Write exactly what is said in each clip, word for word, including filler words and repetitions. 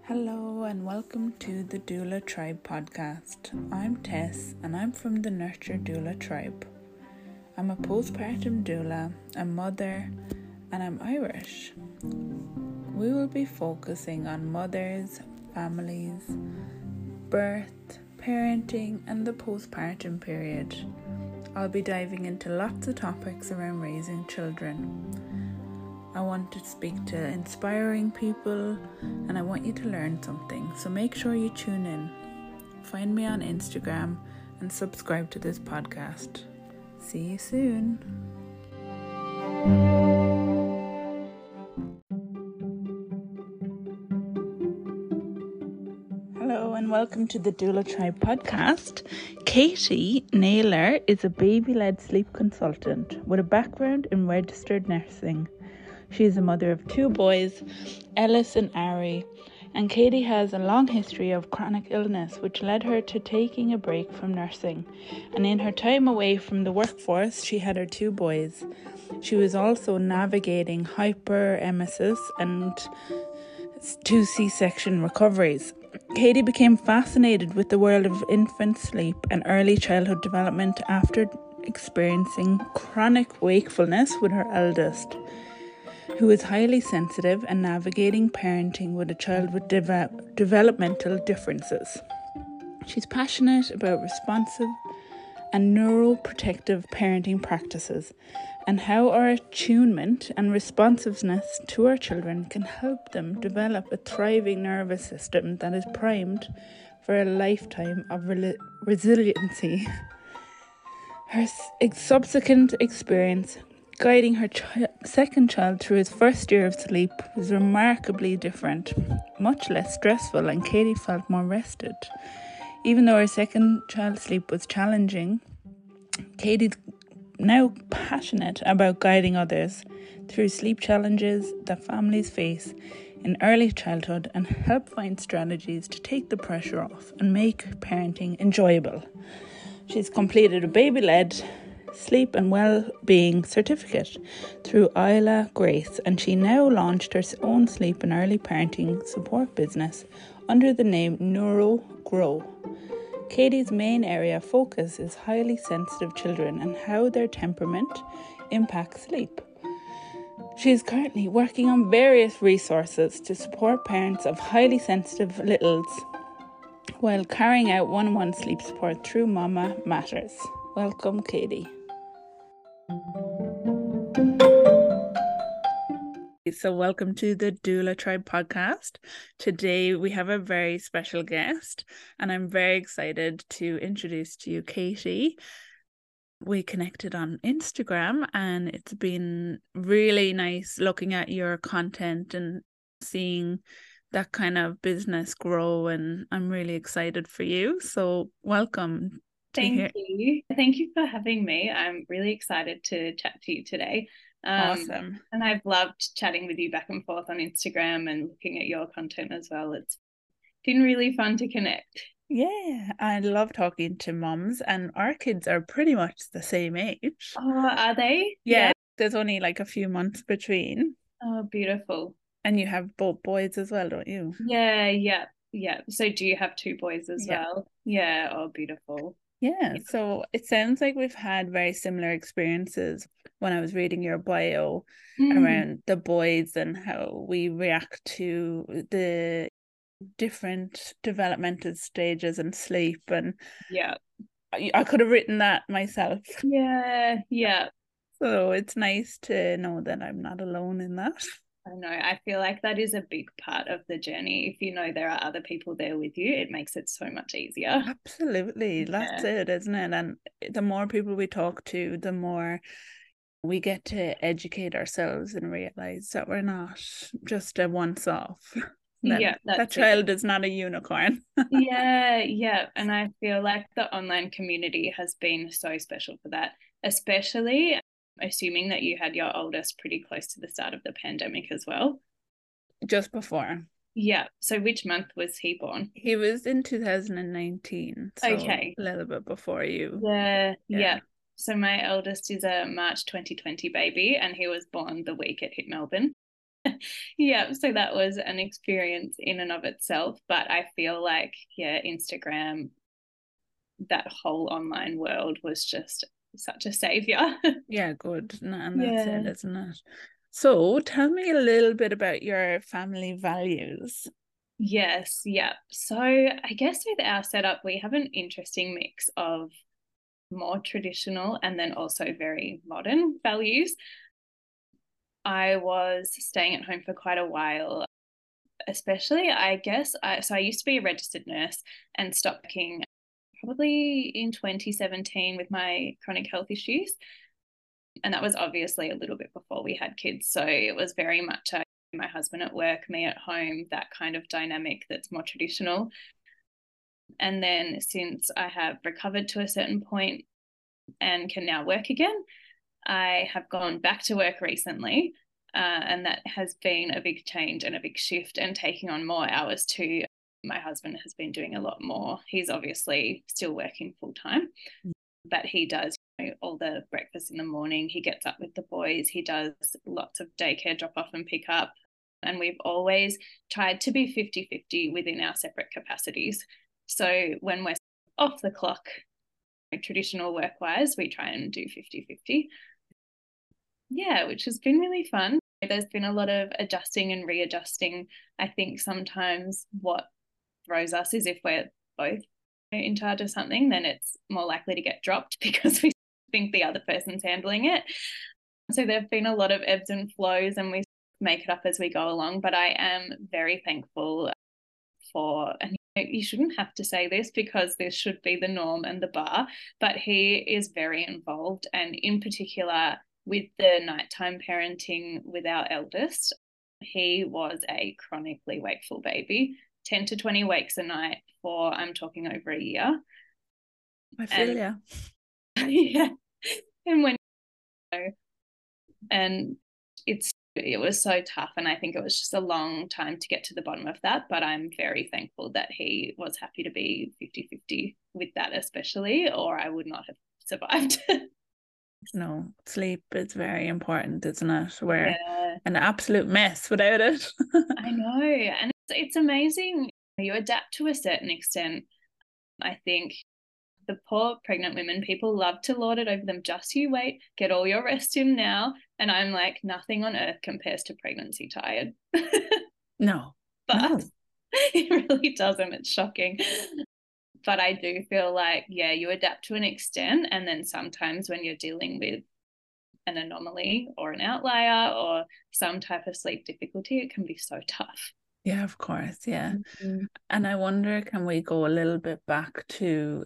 Hello and welcome to the Doula Tribe podcast. I'm Tess and I'm from the Nurture Doula Tribe. I'm a postpartum doula, a mother, and I'm Irish. We will be focusing on mothers, families, birth, parenting, and the postpartum period. I'll be diving into lots of topics around raising children. I want to speak to inspiring people and I want you to learn something, so make sure you tune in. Find me on Instagram and subscribe to this podcast. See you soon. Hello and welcome to the Doula Tribe podcast. Katie Naylor is a baby-led sleep consultant with a background in registered nursing. She is a mother of two boys, Ellis and Ari, and Katie has a long history of chronic illness which led her to taking a break from nursing. And in her time away from the workforce, she had her two boys. She was also navigating hyperemesis and two C-section recoveries. Katie became fascinated with the world of infant sleep and early childhood development after experiencing chronic wakefulness with her eldest, who is highly sensitive and navigating parenting with a child with deve- developmental differences. She's passionate about responsive and neuroprotective parenting practices and how our attunement and responsiveness to our children can help them develop a thriving nervous system that is primed for a lifetime of re- resiliency. Her s- subsequent experience guiding her ch- second child through his first year of sleep was remarkably different, much less stressful, and Katie felt more rested. Even though her second child's sleep was challenging, Katie's now passionate about guiding others through sleep challenges that families face in early childhood and help find strategies to take the pressure off and make parenting enjoyable. She's completed a baby-led sleep and well-being certificate through Isla Grace, and she now launched her own sleep and early parenting support business under the name Neuro Grow. Katie's main area of focus is highly sensitive children and how their temperament impacts sleep. She is currently working on various resources to support parents of highly sensitive littles while carrying out one-on-one sleep support through Mama Matters. Welcome, Katie. So welcome to the Doula Tribe podcast. Today we have a very special guest and I'm very excited to introduce to you Katie. We connected on Instagram and it's been really nice looking at your content and seeing that kind of business grow, and I'm really excited for you. So welcome. Thank hear- you. Thank you for having me. I'm really excited to chat to you today. Um, awesome. And I've loved chatting with you back and forth on Instagram and looking at your content as well. It's been really fun to connect. Yeah, I love talking to mums, and our kids are pretty much the same age. Oh, are they? Yeah, yeah. There's only like a few months between. Oh, beautiful. And you have both boys as well, don't you? Yeah, yeah, yeah. So do you have two boys as yeah. well? Yeah, oh, beautiful. Yeah, yeah, so it sounds like we've had very similar experiences when I was reading your bio mm. around the boys and how we react to the different developmental stages and sleep. And yeah, I, I could have written that myself. Yeah, yeah. So it's nice to know that I'm not alone in that. I know. I feel like that is a big part of the journey. If you know there are other people there with you, it makes it so much easier. Absolutely. That's yeah. it, isn't it? And the more people we talk to, the more we get to educate ourselves and realize that we're not just a once off. That, yeah, that child it. is not a unicorn. yeah, yeah. And I feel like the online community has been so special for that, especially assuming that you had your oldest pretty close to the start of the pandemic as well. Just before. Yeah. So which month was he born? He was in two thousand nineteen. So okay. A little bit before you. Yeah, yeah. Yeah. So my eldest is a March twenty twenty baby and he was born the week it hit Melbourne. Yeah, so that was an experience in and of itself. But I feel like, yeah, Instagram, that whole online world was just such a savior. Yeah, good. And and that's it, Yeah. isn't it? So tell me a little bit about your family values. Yes, yeah. So I guess with our setup, we have an interesting mix of more traditional and then also very modern values. I was staying at home for quite a while, especially, I guess. I, so I used to be a registered nurse and stopped working probably in twenty seventeen with my chronic health issues. And that was obviously a little bit before we had kids. So it was very much a, my husband at work, me at home, that kind of dynamic that's more traditional. And then since I have recovered to a certain point and can now work again, I have gone back to work recently. Uh, and that has been a big change and a big shift, and taking on more hours too. My husband has been doing a lot more. He's obviously still working full time, but he does, you know, all the breakfast in the morning. He gets up with the boys. He does lots of daycare drop off and pick up. And we've always tried to be fifty fifty within our separate capacities. So when we're off the clock, traditional work wise, we try and do fifty fifty. Yeah, which has been really fun. There's been a lot of adjusting and readjusting. I think sometimes what throws us is if we're both in charge of something, then it's more likely to get dropped because we think the other person's handling it. So there have been a lot of ebbs and flows, and we make it up as we go along. But I am very thankful for, and you shouldn't have to say this because this should be the norm and the bar, but he is very involved, and in particular with the nighttime parenting with our eldest. He was a chronically wakeful baby, ten to twenty wakes a night for, I'm talking, over a year. I feel, and, yeah. Yeah. And when, and it's, it was so tough. And I think it was just a long time to get to the bottom of that. But I'm very thankful that he was happy to be fifty fifty with that, especially, or I would not have survived. No, sleep is very important, isn't it? We're Yeah. an absolute mess without it. I know. And it's, it's amazing. You adapt to a certain extent. I think the poor pregnant women, people love to lord it over them. Just you wait, get all your rest in now. And I'm like, nothing on earth compares to pregnancy tired. No, But no. it really doesn't. It's shocking. But I do feel like, yeah, you adapt to an extent. And then sometimes when you're dealing with an anomaly or an outlier or some type of sleep difficulty, it can be so tough. Yeah, of course. Yeah. Mm-hmm. And I wonder, can we go a little bit back to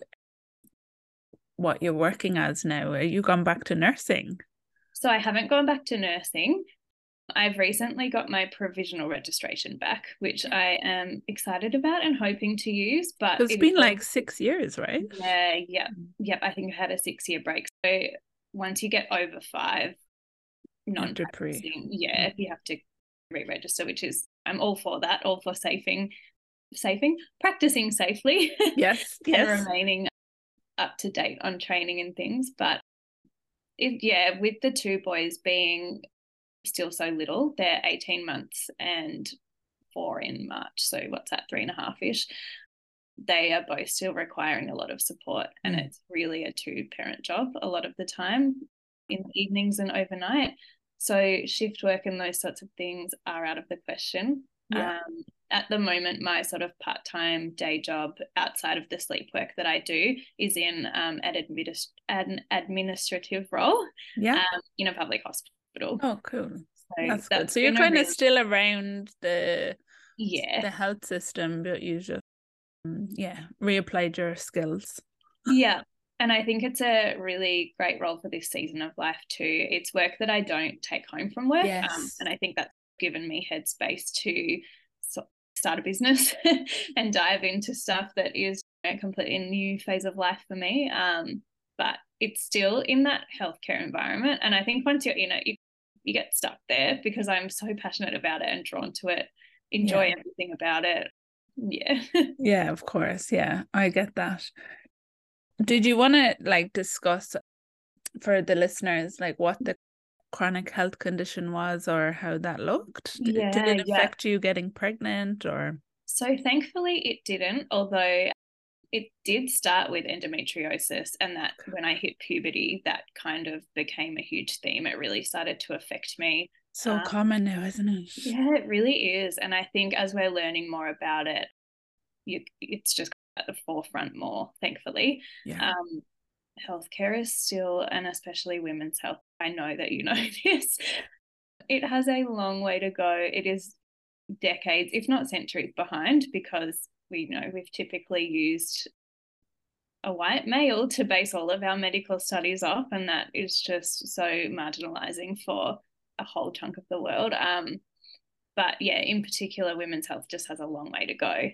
what you're working as now? Are you gone back to nursing? So I haven't gone back to nursing. I've recently got my provisional registration back, which I am excited about and hoping to use. But It's been like six years, right? Yeah, yeah, yep. I think I had a six-year break. So once you get over five, non-practicing, yeah, you have to re-register, which is, I'm all for that, all for safing, safing, practicing safely. Yes, and yes. remaining up to date on training and things. But it, yeah, with the two boys being still so little, they're eighteen months and four in March. So what's that, three and a half ish? They are both still requiring a lot of support, and mm. it's really a two-parent job a lot of the time in the evenings and overnight. So shift work and those sorts of things are out of the question. Yeah. Um, at the moment, my sort of part-time day job outside of the sleep work that I do is in um, an, administ- an administrative role yeah. um, in a public hospital. Oh, cool. So that's, that's good. So you're kind really... of still around the yeah the health system, but you just yeah reapplied your skills. Yeah. And I think it's a really great role for this season of life too. It's work that I don't take home from work. Yes. Um, and I think that's given me headspace to start a business and dive into stuff that is a completely new phase of life for me. Um, but it's still in that healthcare environment. And I think once you're in it, you, you get stuck there because I'm so passionate about it and drawn to it, enjoy yeah. everything about it. Yeah. Yeah, of course. Yeah, I get that. Did you want to like discuss for the listeners like what the chronic health condition was or how that looked? D- Did Yeah, it yeah. affect you getting pregnant or? So thankfully it didn't, although it did start with endometriosis, and that when I hit puberty, that kind of became a huge theme. It really started to affect me. So Um, common now, isn't it? yeah, it really is. And I think as we're learning more about it, you, it's just at the forefront more, thankfully. Yeah. Um, healthcare is still, and especially women's health, I know that you know this, it has a long way to go. It is decades, if not centuries behind, because we know we've typically used a white male to base all of our medical studies off, and that is just so marginalizing for a whole chunk of the world. Um, but yeah, in particular, women's health just has a long way to go.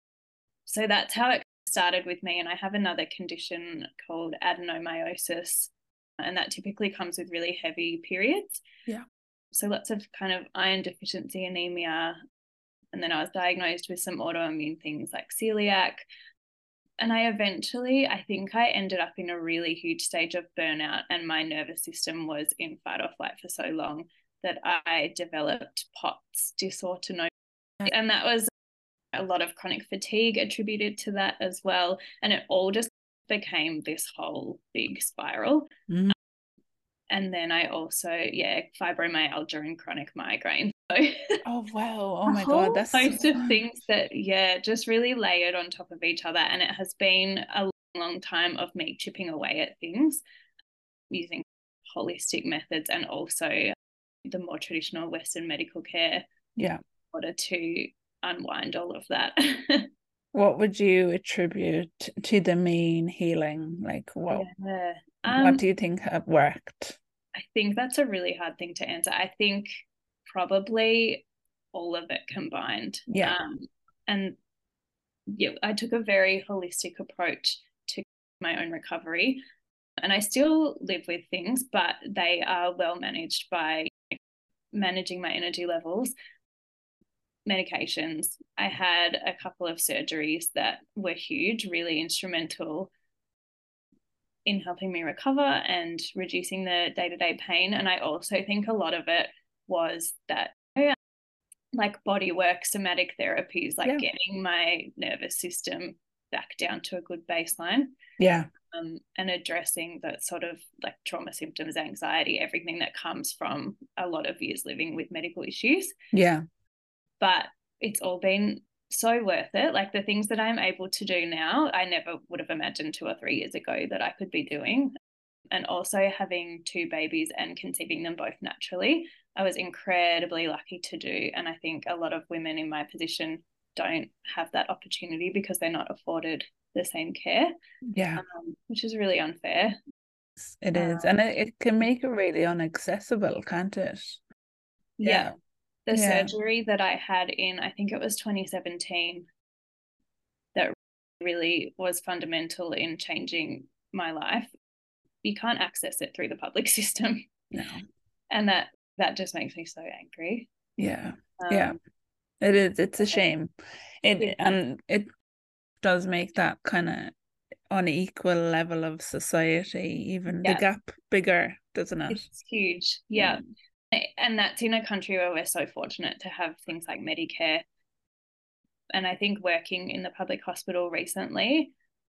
So that's how it started with me. And I have another condition called adenomyosis, and that typically comes with really heavy periods. Yeah. So lots of kind of iron deficiency anemia. And then I was diagnosed with some autoimmune things like celiac. And I eventually, I think I ended up in a really huge stage of burnout, and my nervous system was in fight or flight for so long that I developed POTS, dysautonomia. And that was a lot of chronic fatigue attributed to that as well. And it all just became this whole big spiral. Mm. And then I also, yeah, fibromyalgia and chronic migraine. So Oh, wow. Oh a my God. whole That's so host of fun. things that, yeah, just really layered on top of each other. And it has been a long, long time of me chipping away at things using holistic methods and also the more traditional Western medical care Yeah. in order to unwind all of that. What would you attribute to the main healing? Like, what, Yeah. what Um, do you think have worked? I think that's a really hard thing to answer. I think probably all of it combined. Yeah. Um, and yeah, I took a very holistic approach to my own recovery, and I still live with things, but they are well managed by managing my energy levels, medications. I had a couple of surgeries that were huge, really instrumental in helping me recover and reducing the day-to-day pain. And I also think a lot of it was that, like body work, somatic therapies, like Yeah. getting my nervous system back down to a good baseline. Yeah. Um, and addressing that sort of like trauma symptoms, anxiety, everything that comes from a lot of years living with medical issues. Yeah. But it's all been so worth it. Like the things that I'm able to do now, I never would have imagined two or three years ago that I could be doing. And also having two babies and conceiving them both naturally, I was incredibly lucky to do. And I think a lot of women in my position don't have that opportunity because they're not afforded the same care. Yeah. Um, which is really unfair. It is. Um, And it, it can make it really unaccessible, can't it? yeah. Yeah. The Yeah. surgery that I had in, I think it was twenty seventeen, that really was fundamental in changing my life. You can't access it through the public system. No. And that that just makes me so angry. Yeah. Yeah. Um, It is. It's a shame. yeah, It and it does make that kind of unequal level of society, even the yeah, gap bigger, doesn't it? it's huge. Yeah. Yeah. And that's in a country where we're so fortunate to have things like Medicare. And I think working in the public hospital recently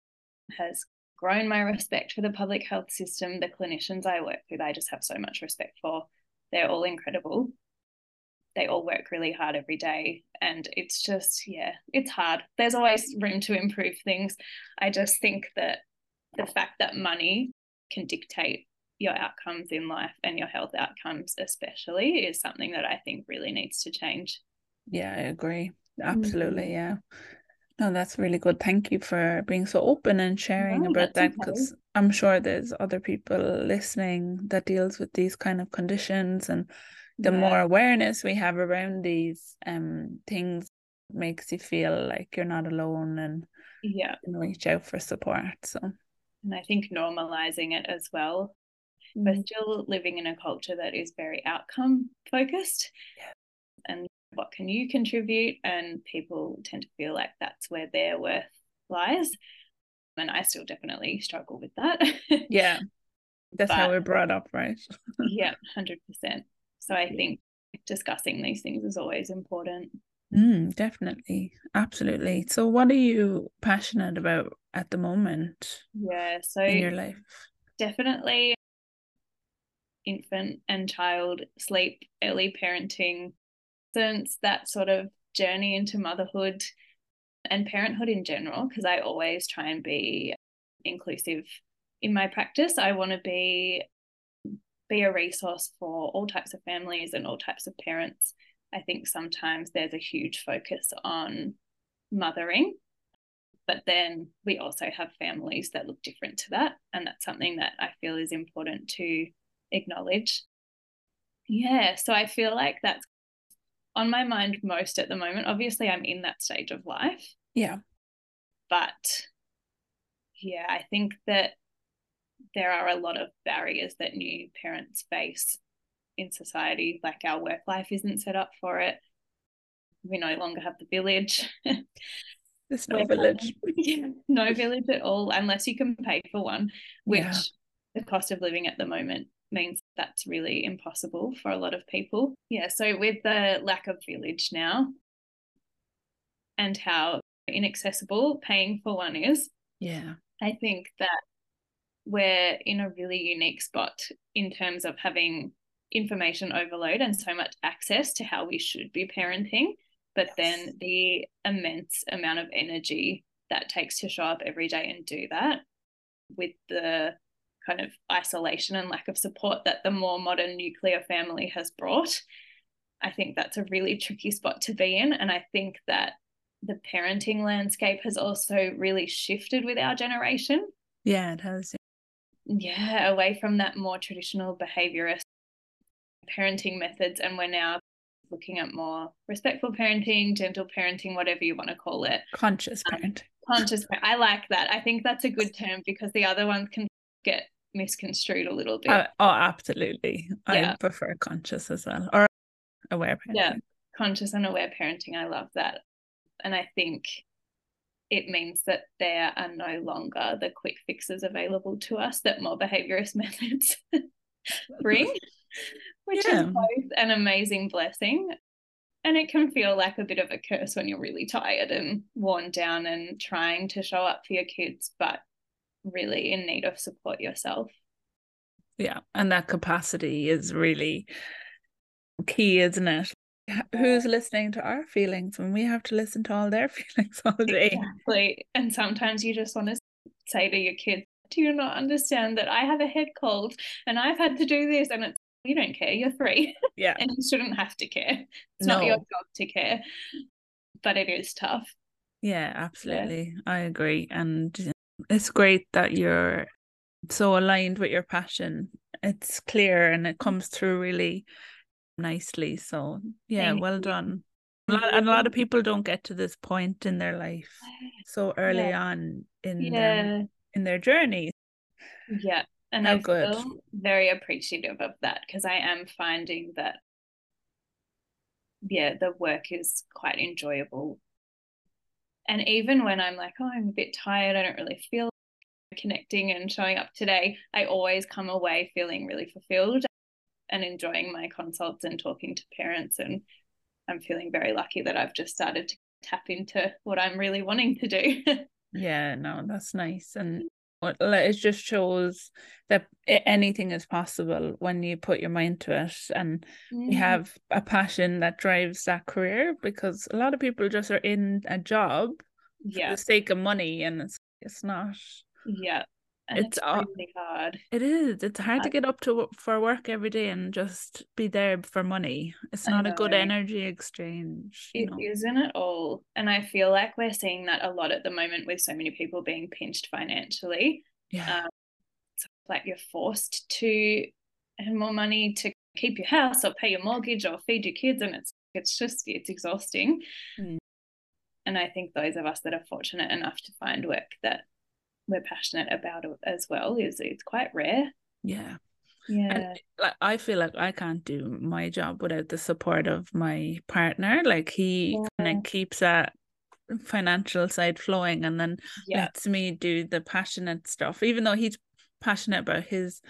has grown my respect for the public health system. The clinicians I work with, I just have so much respect for. They're all incredible. They all work really hard every day. And it's just, yeah, it's hard. There's always room to improve things. I just think that the fact that money can dictate your outcomes in life and your health outcomes especially is something that I think really needs to change. Yeah, I agree. Absolutely. Mm-hmm. Yeah. No, that's really good. Thank you for being so open and sharing No, about that's that, okay. because I'm sure there's other people listening that deals with these kind of conditions, and the Yeah. more awareness we have around these um things makes you feel like you're not alone and Yeah. can reach out for support. So And I think normalizing it as well. We're mm. still living in a culture that is very outcome focused. Yeah. And what can you contribute? And people tend to feel like that's where their worth lies. And I still definitely struggle with that. Yeah. That's how But we're brought up, right? yeah, one hundred percent. So I Yeah. think discussing these things is always important. Mm, definitely. Absolutely. So what are you passionate about at the moment Yeah, so in your life? definitely infant and child sleep, early parenting, since that sort of journey into motherhood and parenthood in general, because I always try and be inclusive in my practice. I want to be be a resource for all types of families and all types of parents. I think sometimes there's a huge focus on mothering, but then we also have families that look different to that. And that's something that I feel is important to acknowledge. Yeah, so I feel like that's on my mind most at the moment. Obviously, I'm in that stage of life, Yeah. but yeah, I think that there are a lot of barriers that new parents face in society. Like our work life isn't set up for it. We no longer have the village. There's no We're village. yeah, no village at all, unless you can pay for one, Yeah. which the cost of living at the moment means that's really impossible for a lot of people. Yeah, so with the lack of village now and how inaccessible paying for one is, Yeah. I think that we're in a really unique spot in terms of having information overload and so much access to how we should be parenting, but Yes. then the immense amount of energy that takes to show up every day and do that, with the kind of isolation and lack of support that the more modern nuclear family has brought. I think that's a really tricky spot to be in. And I think that the parenting landscape has also really shifted with our generation. Yeah, it has. Yeah, away from that more traditional behaviorist parenting methods. And we're now looking at more respectful parenting, gentle parenting, whatever you want to call it. Conscious Um, parent. conscious. I like that. I think that's a good term because the other ones can get misconstrued a little bit. Uh, oh, absolutely. Yeah. I prefer conscious as well, or aware parenting. Yeah, conscious and aware parenting. I love that. And I think it means that there are no longer the quick fixes available to us that more behaviorist methods bring, which Yeah. is both an amazing blessing, and it can feel like a bit of a curse when you're really tired and worn down and trying to show up for your kids, but really in need of support yourself. Yeah. And that capacity is really key, isn't it? Who's listening to our feelings when we have to listen to all their feelings all day? Exactly. And sometimes you just want to say to your kids, do you not understand that I have a head cold and I've had to do this? And it's, you don't care, you're three. Yeah. And you shouldn't have to care. It's No. not your job to care, but it is tough. Yeah, absolutely. Yeah. I agree. And it's great that you're so aligned with your passion. It's clear and it comes through really nicely. So yeah, Thank well you. Done. A lot, and a lot of people don't get to this point in their life so early yeah. on in yeah. their in their journey. Yeah, and How I good. feel very appreciative of that because I am finding that yeah, the work is quite enjoyable. And even when I'm like, oh, I'm a bit tired, I don't really feel like connecting and showing up today, I always come away feeling really fulfilled and enjoying my consults and talking to parents. And I'm feeling very lucky that I've just started to tap into what I'm really wanting to do. Yeah, no, that's nice. And it just shows that anything is possible when you put your mind to it, and mm. you have a passion that drives that career, because a lot of people just are in a job yeah. for the sake of money, and it's it's not. Yeah. And it's, it's really hard. It is. It's hard to get up to for work every day and just be there for money. It's not a good energy exchange. You it know? Isn't at all. And I feel like we're seeing that a lot at the moment with so many people being pinched financially. Yeah. Um, so like you're forced to earn more money to keep your house or pay your mortgage or feed your kids, and it's it's just it's exhausting. Mm. And I think those of us that are fortunate enough to find work that we're passionate about it as well is it's quite rare. Yeah. Yeah. And like I feel like I can't do my job without the support of my partner. Like he yeah. kind of keeps that financial side flowing and then yeah. lets me do the passionate stuff, even though he's passionate about his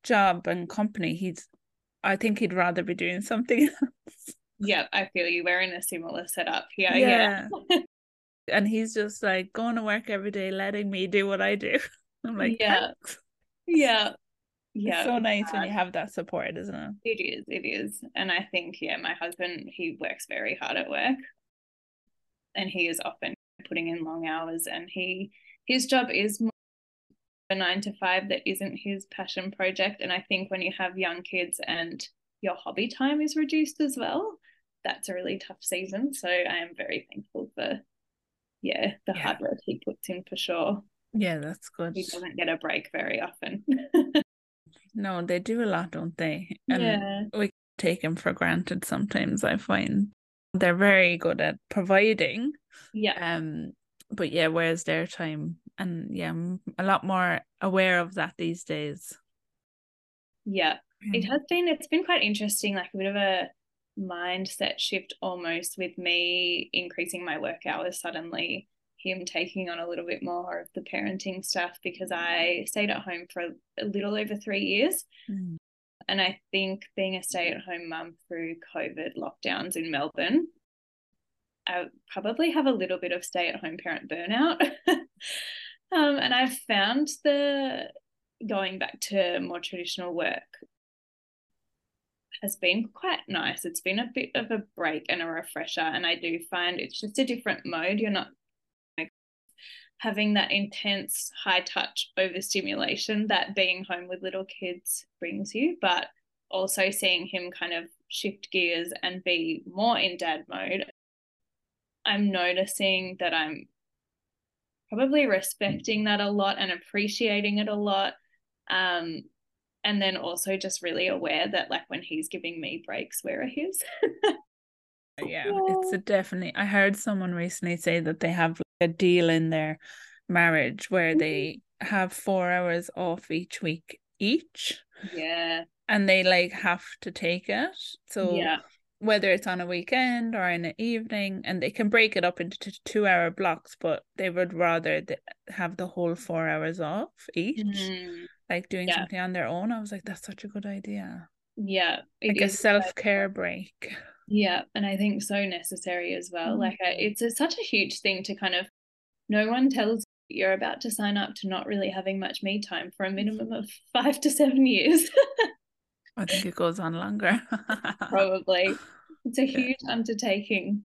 job and company, he's I think he'd rather be doing something else. Yeah, I feel you. We're in a similar setup here. Yeah. Yeah. And he's just like going to work every day, letting me do what I do. I'm like, Yeah. thanks. Yeah. It's Yeah. so It's nice when hard. you have that support, isn't it? It is. It is. And I think, yeah, my husband, he works very hard at work, and he is often putting in long hours, and he his job is more a nine to five that isn't his passion project. And I think when you have young kids and your hobby time is reduced as well, that's a really tough season. So I am very thankful for, yeah, the Yeah. hard work he puts in for sure. Yeah, that's good. He doesn't get a break very often. No, they do a lot, don't they? And Yeah. we take them for granted sometimes, I find. They're very good at providing. Yeah. Um, but yeah, where's their time? And yeah, I'm a lot more aware of that these days. Yeah. It Um, has been, it's been quite interesting, like a bit of a mindset shift almost, with me increasing my work hours suddenly, him taking on a little bit more of the parenting stuff, because I stayed at home for a little over three years. mm, And I think being a stay-at-home mum through COVID lockdowns in Melbourne, I probably have a little bit of stay-at-home parent burnout. um, and I've found the going back to more traditional work has been quite nice. It's been a bit of a break and a refresher. And I do find it's just a different mode. You're not like having that intense high touch overstimulation that being home with little kids brings you, but also seeing him kind of shift gears and be more in dad mode. I'm noticing that I'm probably respecting that a lot and appreciating it a lot. Um, and then also just really aware that, like, when he's giving me breaks, where are his? yeah, it's a definitely. I heard someone recently say that they have like a deal in their marriage where they have four hours off each week each, Yeah. and they like have to take it. So Yeah. whether it's on a weekend or in an evening, and they can break it up into t- two hour blocks, but they would rather th- have the whole four hours off each, Mm, like doing yeah. something on their own. I was like, that's such a good idea. Yeah. It Like a is. self-care break. Yeah. And I think so necessary as well. Mm. Like, I, it's a, such a huge thing to kind of, no one tells you you're about to sign up to not really having much me time for a minimum of five to seven years. I think it goes on longer. Probably. It's a Yeah. huge undertaking.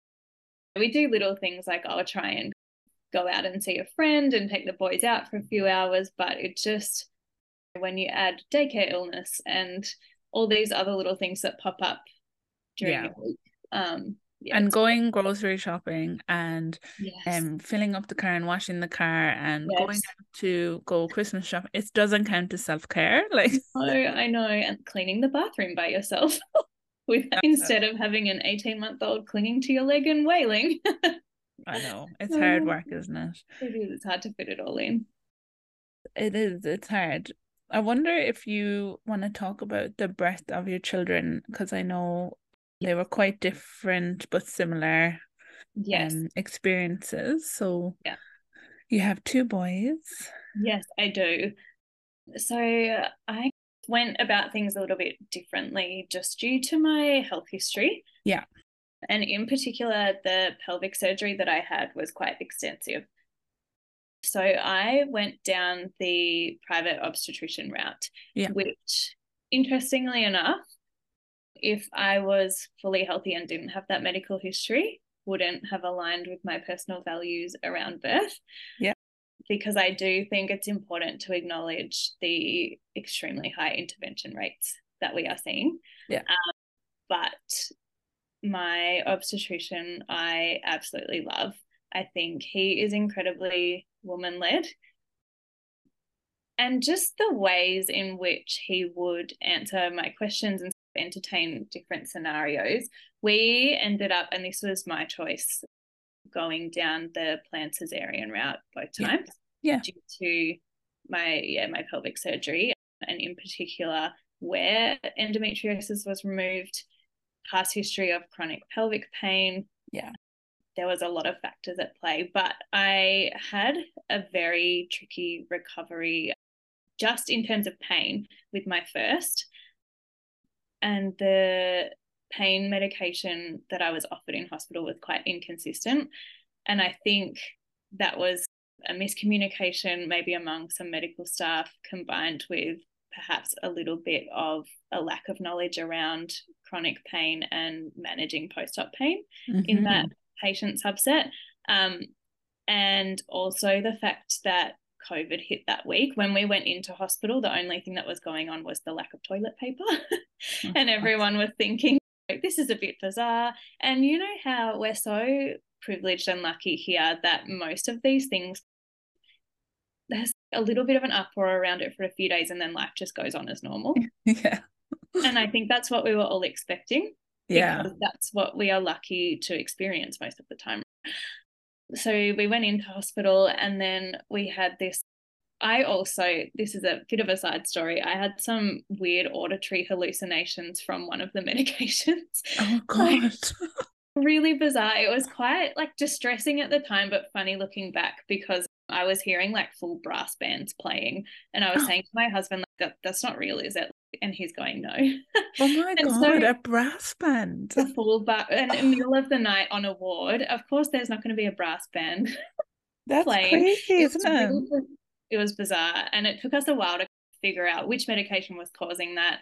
We do little things like I'll try and go out and see a friend and take the boys out for a few hours, but it just, when you add daycare illness and all these other little things that pop up during Yeah. your week, um, yeah, And it's, going grocery shopping and yes, um filling up the car and washing the car and going yes, out to go Christmas shopping, it doesn't count as self-care. Like oh, I know, and cleaning the bathroom by yourself with instead of having an eighteen month old clinging to your leg and wailing. I know. It's hard Um, work, isn't it? it is. It's hard to fit it all in. It is, it's hard. I wonder if you want to talk about the birth of your children, because I know they were quite different but similar Yes. um experiences. So Yeah. you have two boys. Yes, I do. So I went about things a little bit differently just due to my health history. Yeah. And in particular, the pelvic surgery that I had was quite extensive. So I went down the private obstetrician route, Yeah. which, interestingly enough, if I was fully healthy and didn't have that medical history, wouldn't have aligned with my personal values around birth. Yeah. Because I do think it's important to acknowledge the extremely high intervention rates that we are seeing. Yeah. Um, but my obstetrician, I absolutely love. I think he is incredibly woman-led. And just the ways in which he would answer my questions and entertain different scenarios, we ended up, and this was my choice, going down the planned cesarean route both Yeah. times. Yeah. Due to my yeah my pelvic surgery, and in particular where endometriosis was removed, past history of chronic pelvic pain. Yeah. There was a lot of factors at play, but I had a very tricky recovery just in terms of pain with my first. And the pain medication that I was offered in hospital was quite inconsistent. And I think that was a miscommunication maybe among some medical staff, combined with perhaps a little bit of a lack of knowledge around chronic pain and managing post-op pain mm-hmm. in that patient subset. Um, and also the fact that COVID hit that week. When we went into hospital, the only thing that was going on was the lack of toilet paper. And everyone was thinking, this is a bit bizarre. And you know how we're so privileged and lucky here that most of these things, there's a little bit of an uproar around it for a few days and then life just goes on as normal. Yeah. And I think that's what we were all expecting. Yeah. Because that's what we are lucky to experience most of the time. So we went into hospital, and then we had this, I also, this is a bit of a side story, I had some weird auditory hallucinations from one of the medications. Oh God. Like, really bizarre. It was quite like distressing at the time, but funny looking back, because I was hearing like full brass bands playing, and I was saying to my husband, like, that, that's not real, is it? And he's going, no. Oh my God, so, a brass band. A full bar, and in the middle of the night on a ward, of course there's not going to be a brass band. That's playing. Crazy, it isn't it? Really, it was bizarre, and it took us a while to figure out which medication was causing that.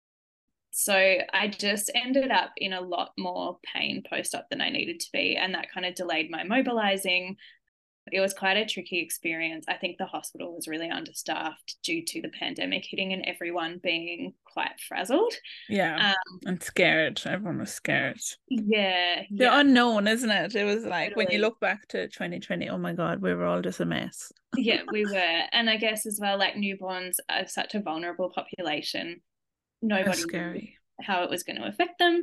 So I just ended up in a lot more pain post-op than I needed to be, and that kind of delayed my mobilizing. It was quite a tricky experience. I think the hospital was really understaffed due to the pandemic hitting and everyone being quite frazzled. Yeah, um, and scared. Everyone was scared. Yeah. The yeah. unknown, isn't it? It was like, totally. When you look back to twenty twenty, oh my God, we were all just a mess. Yeah, we were. And I guess as well, like, newborns are such a vulnerable population. Nobody knew how it was going to affect them.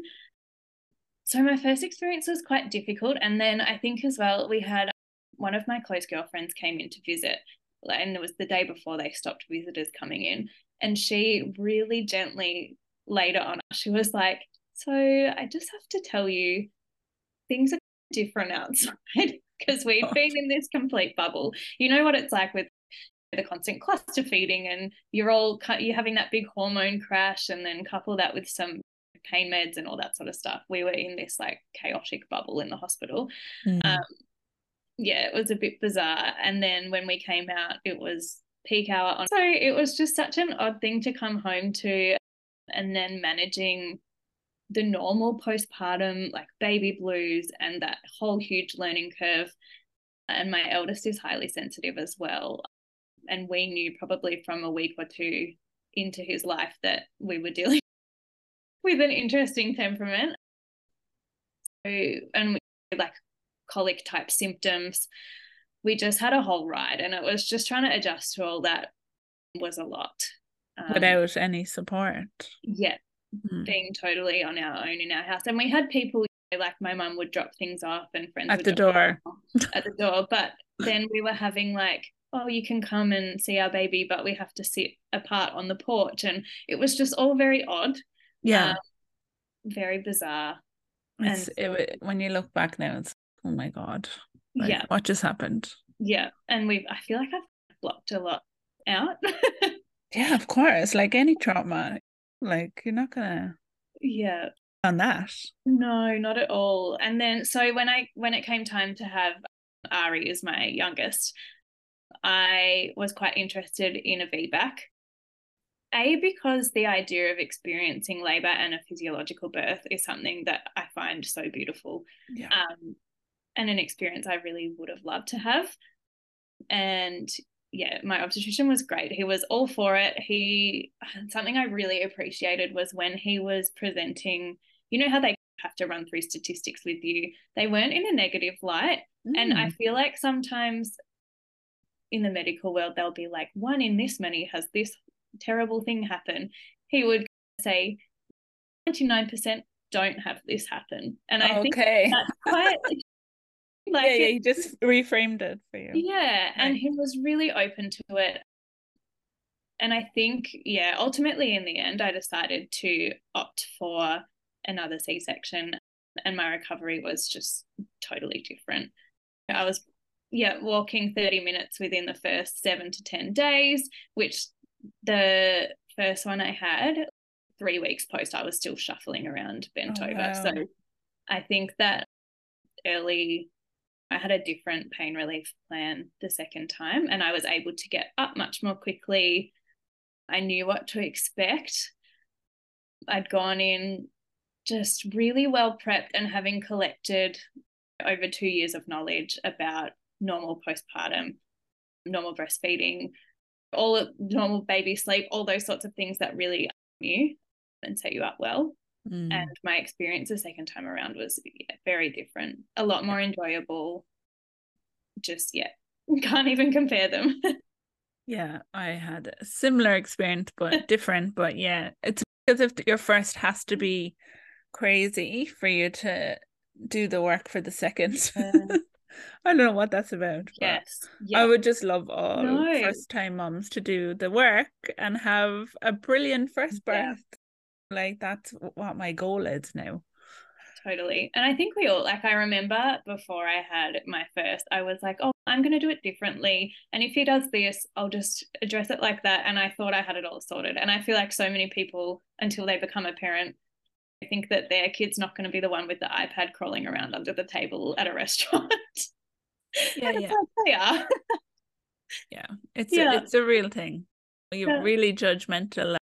So my first experience was quite difficult. And then I think as well, we had one of my close girlfriends came in to visit, and it was the day before they stopped visitors coming in, and she really gently laid it on us. She was like, so I just have to tell you, things are different outside, because we've oh. been in this complete bubble. You know what it's like with the constant cluster feeding, and you're all you're having that big hormone crash, and then couple that with some pain meds and all that sort of stuff. We were in this like chaotic bubble in the hospital. Mm. Um, yeah, it was a bit bizarre. And then when we came out, it was peak hour on. So it was just such an odd thing to come home to, and then managing the normal postpartum, like baby blues and that whole huge learning curve. And my eldest is highly sensitive as well. And we knew probably from a week or two into his life that we were dealing with an interesting temperament. So, and we like colic type symptoms. We just had a whole ride, and it was just trying to adjust to all that was a lot. Um, Without any support. Yeah, mm. being totally on our own in our house. And we had people, you know, like my mum would drop things off and friends at would the door. At the door. But then we were having like, oh, you can come and see our baby, but we have to sit apart on the porch. And it was just all very odd. Yeah. Um, very bizarre. It's, and it, when you look back now, it's, oh my God. Like, yeah. What just happened? Yeah. And we've, I feel like I've blocked a lot out. Yeah, of course. Like any trauma, like you're not going to. Yeah. On that. No, not at all. And then, so when I, when it came time to have Ari as my youngest, I was quite interested in a V BAC. A, because the idea of experiencing labour and a physiological birth is something that I find so beautiful. Yeah. Um, and an experience I really would have loved to have. And yeah, my obstetrician was great. He was all for it. He, something I really appreciated was when he was presenting, you know how they have to run through statistics with you. They weren't in a negative light. Mm. And I feel like sometimes in the medical world, they'll be like, one in this many has this terrible thing happen. He would say ninety-nine percent don't have this happen. And I okay. think that's quite like, yeah, yeah, he just reframed it for you. Yeah, right. And he was really open to it. And I think, yeah, ultimately in the end, I decided to opt for another C-section, and my recovery was just totally different. I was, yeah, walking thirty minutes within the first seven to ten days, which the first one I had, three weeks post, I was still shuffling around bent Oh, over. wow. So I think that early, I had a different pain relief plan the second time, and I was able to get up much more quickly. I knew what to expect. I'd gone in just really well prepped and having collected over two years of knowledge about normal postpartum, normal breastfeeding, all normal baby sleep, all those sorts of things that really you and set you up well. Mm. And my experience the second time around was yeah, very different, a lot more enjoyable. Just, yeah, can't even compare them. Yeah, I had a similar experience, but different. But yeah, it's because if your first has to be crazy for you to do the work for the second. Uh, I don't know what that's about. Yes. Yeah. I would just love all no. first time moms to do the work and have a brilliant first birth. Yeah. Like that's what my goal is now. Totally. And I think we all, like, I remember before I had my first, I was like, oh, I'm going to do it differently. And if he does this, I'll just address it like that. And I thought I had it all sorted. And I feel like so many people, until they become a parent, think that their kid's not going to be the one with the iPad crawling around under the table at a restaurant. Yeah, yeah. Like they are. Yeah, it's yeah. A, it's a real thing. You're yeah. really judgmental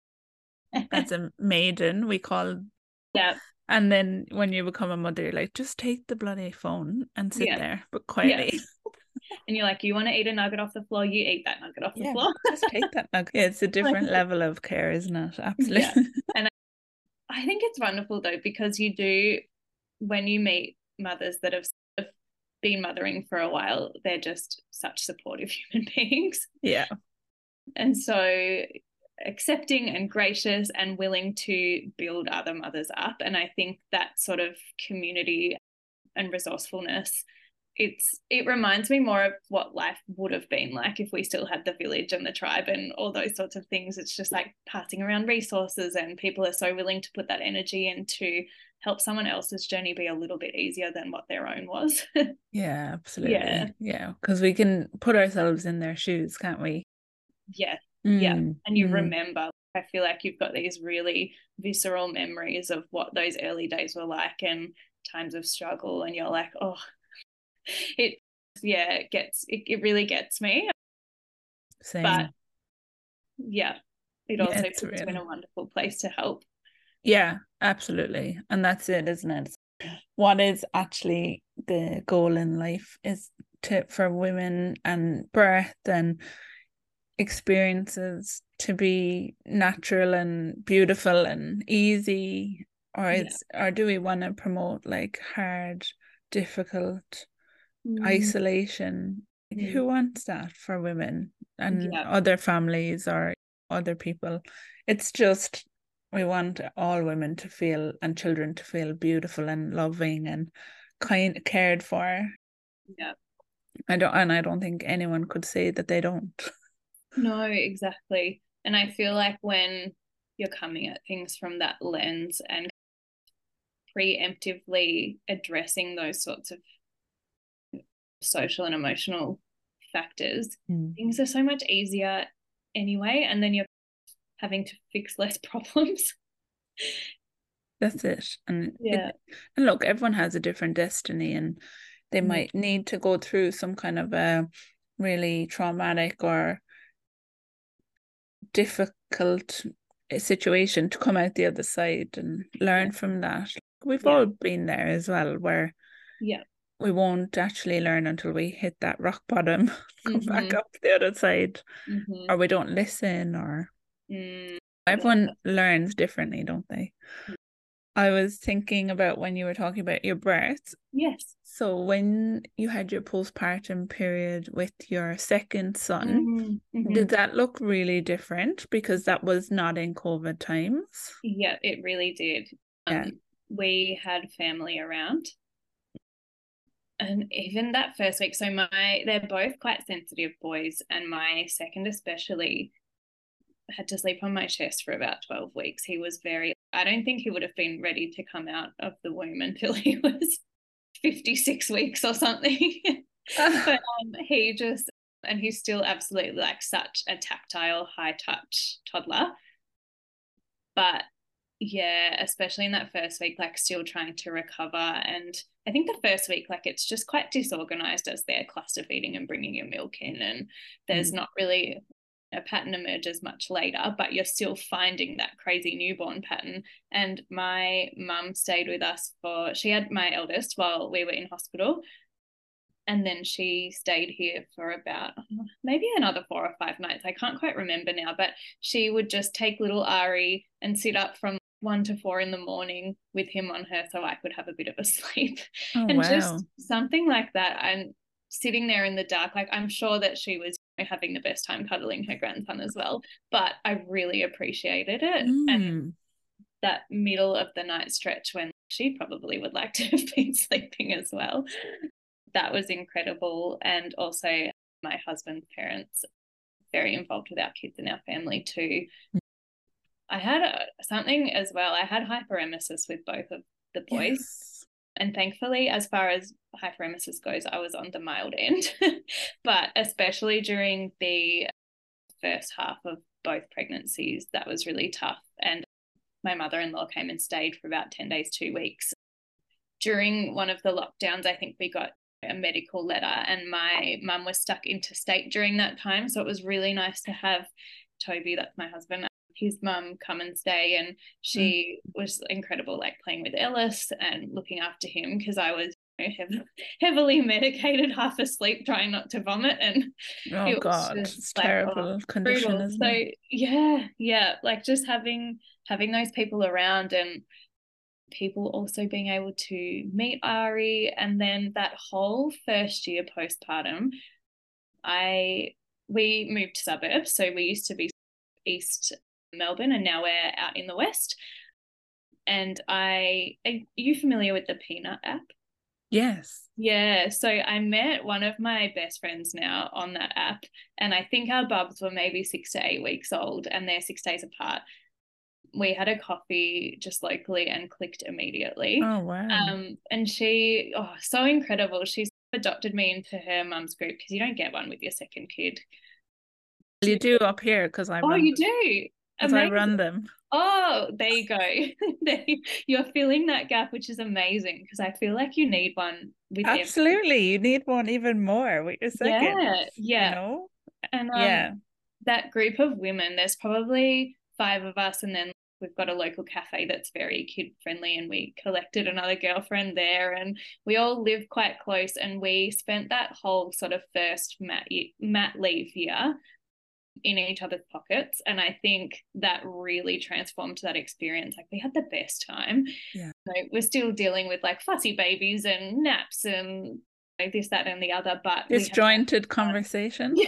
as a maiden, we call. Yeah. And then when you become a mother, you're like, just take the bloody phone and sit yeah. there, but quietly. Yeah. And you're like, you want to eat a nugget off the floor? You eat that nugget off yeah, the floor. Just take that nugget. Yeah, it's a different level of care, isn't it? Absolutely. Yeah. And I, I think it's wonderful though, because you do, when you meet mothers that have been mothering for a while, they're just such supportive human beings. Yeah. And so accepting and gracious and willing to build other mothers up. And I think that sort of community and resourcefulness, it's it reminds me more of what life would have been like if we still had the village and the tribe and all those sorts of things. It's just like passing around resources, and people are so willing to put that energy in to help someone else's journey be a little bit easier than what their own was. Yeah, absolutely. Yeah, yeah, because we can put ourselves in their shoes, can't we? Yeah. Mm, yeah. And you mm. remember, I feel like you've got these really visceral memories of what those early days were like and times of struggle. And you're like, oh, it, yeah, it gets, it, it really gets me. Same. But yeah, it also yeah, puts really... you in a wonderful place to help. Yeah, absolutely. And that's it, isn't it? What is actually the goal in life is to, for women and birth and experiences to be natural and beautiful and easy, or it's yeah. or do we want to promote like hard, difficult mm. isolation? Mm. Who wants that for women and yeah. other families or other people? It's just we want all women to feel and children to feel beautiful and loving and kind cared for. Yeah. I don't and I don't think anyone could say that they don't. No, exactly. And I feel like when you're coming at things from that lens and preemptively addressing those sorts of social and emotional factors, mm. things are so much easier anyway, and then you're having to fix less problems. That's it. And yeah. It, and look, everyone has a different destiny, and they mm. might need to go through some kind of a really traumatic or difficult situation to come out the other side and learn yeah. from that. We've yeah. all been there as well, where yeah we won't actually learn until we hit that rock bottom, come mm-hmm. back up the other side, mm-hmm. or we don't listen, or mm. everyone learns differently, don't they? Mm. I was thinking about when you were talking about your birth. Yes. So when you had your postpartum period with your second son, mm-hmm. did that look really different? Because that was not in COVID times. Yeah, it really did. Yeah. Um, we had family around. And even that first week, so my they're both quite sensitive boys, and my second especially had to sleep on my chest for about twelve weeks. He was very, I don't think he would have been ready to come out of the womb until he was fifty-six weeks or something. But um, he just, And he's still absolutely like such a tactile, high touch toddler. But yeah, especially in that first week, like still trying to recover. And I think the first week, like it's just quite disorganized as they're cluster feeding and bringing your milk in. And there's mm. not really a pattern emerges much later, but you're still finding that crazy newborn pattern. And my mum stayed with us for, she had my eldest while we were in hospital. And then she stayed here for about maybe another four or five nights. I can't quite remember now, but she would just take little Ari and sit up from one to four in the morning with him on her so I could have a bit of a sleep. Oh, and wow. Just something like that. And sitting there in the dark, like I'm sure that she was having the best time cuddling her grandson as well, but I really appreciated it. Mm. And that middle of the night stretch when she probably would like to have been sleeping as well. That was incredible. And also my husband's parents, very involved with our kids and our family too. I had a, something as well. I had hyperemesis with both of the boys. Yes. And thankfully, as far as hyperemesis goes, I was on the mild end. But especially during the first half of both pregnancies, that was really tough. And my mother-in-law came and stayed for about ten days, two weeks. During one of the lockdowns, I think we got a medical letter, and my mum was stuck interstate during that time. So it was really nice to have Toby, that's my husband, his mum come and stay. And she mm. was incredible, like playing with Ellis and looking after him, because I was you know, heavily, heavily medicated, half asleep, trying not to vomit. And oh it God, it's like, terrible oh, condition, brutal. Isn't so it? yeah, yeah, like just having having those people around, and people also being able to meet Ari. And then that whole first year postpartum, I we moved suburbs. So we used to be East Melbourne, and now we're out in the West. And I, are you familiar with the Peanut app? Yes. Yeah. So I met one of my best friends now on that app, and I think our bubs were maybe six to eight weeks old, and they're six days apart. We had a coffee just locally and clicked immediately. Oh, wow. Um, and she, oh, so incredible. She's adopted me into her mum's group, because you don't get one with your second kid. You do up here, because I Oh, run you do? Because I run them. Oh, there you go. You're filling that gap, which is amazing, because I feel like you need one with Absolutely. everything. You need one even more with your second. Yeah, yeah. You know? And um, yeah. that group of women, there's probably five of us, and then we've got a local cafe that's very kid friendly, and we collected another girlfriend there, and we all live quite close. And we spent that whole sort of first mat, mat leave year in each other's pockets. And I think that really transformed that experience. Like, we had the best time. Yeah. So we're still dealing with like fussy babies and naps and like this, that, and the other, but disjointed conversations.